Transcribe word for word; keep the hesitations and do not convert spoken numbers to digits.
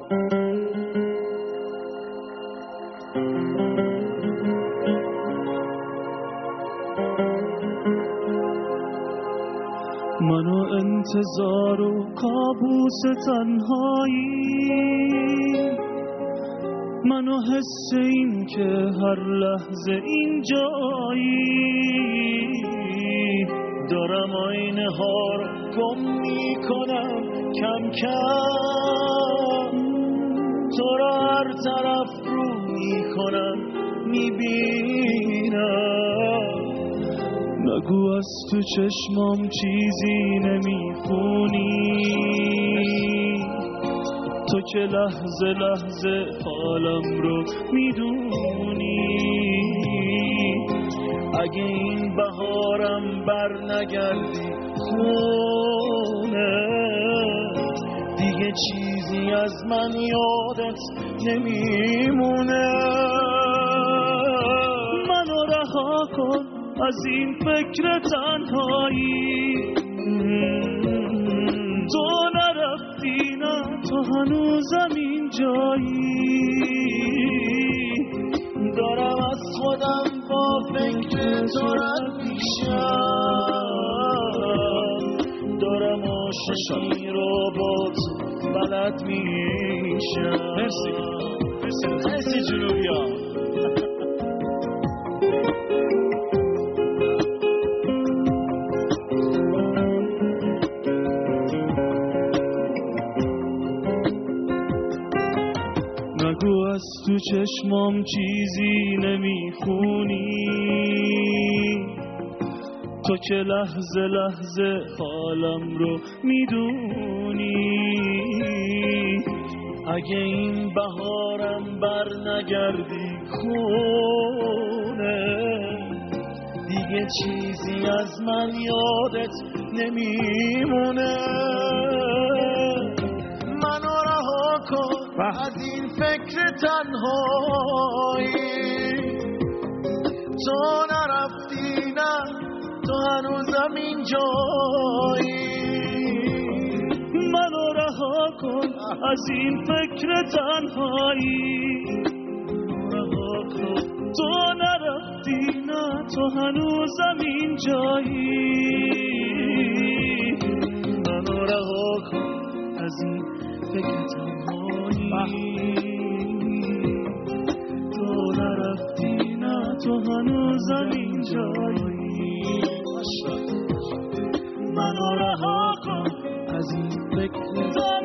منو انتظار و کابوس تنهایی، منو حس این که هر لحظه اینجایی، دارم آینه ها رو گم میکنم کم کم، تو را هر طرف رو میکنم میبینم، نگو از تو چشمام چیزی نمیخونی، تو که لحظه لحظه حالم رو میدونی، اگه این بهارم بر نگردی خونه، دیگه چیزی از من یادت نمیمونه، منو رها کن از این فکر تنهایی، تو نرفتی نه تو هنوزم اینجایی، دارم از خودم با فکر تو رد میشم، دارم عاشقی رو با تو بلد میشم. مرسی مرسی مرسی جنوبیا. نگو از تو چشمام چیزی نمیخونی، تو که لحظه لحظه حالم رو میدونی، اگه این بهارم بر نگردی خونه، دیگه چیزی از من یادت نمیمونه، منو رها کن از این فکر تنهایی، تو نرفتی نه تو هنوزم اینجایی، منو رها کن از این فکر تنهایی، رها کن تو نرفتی نه تو هنوزم اینجایی، منو رها کن از این فکر تنهایی، تو نرفتی نه تو هنوزم اینجایی، منو رها کن از این فکر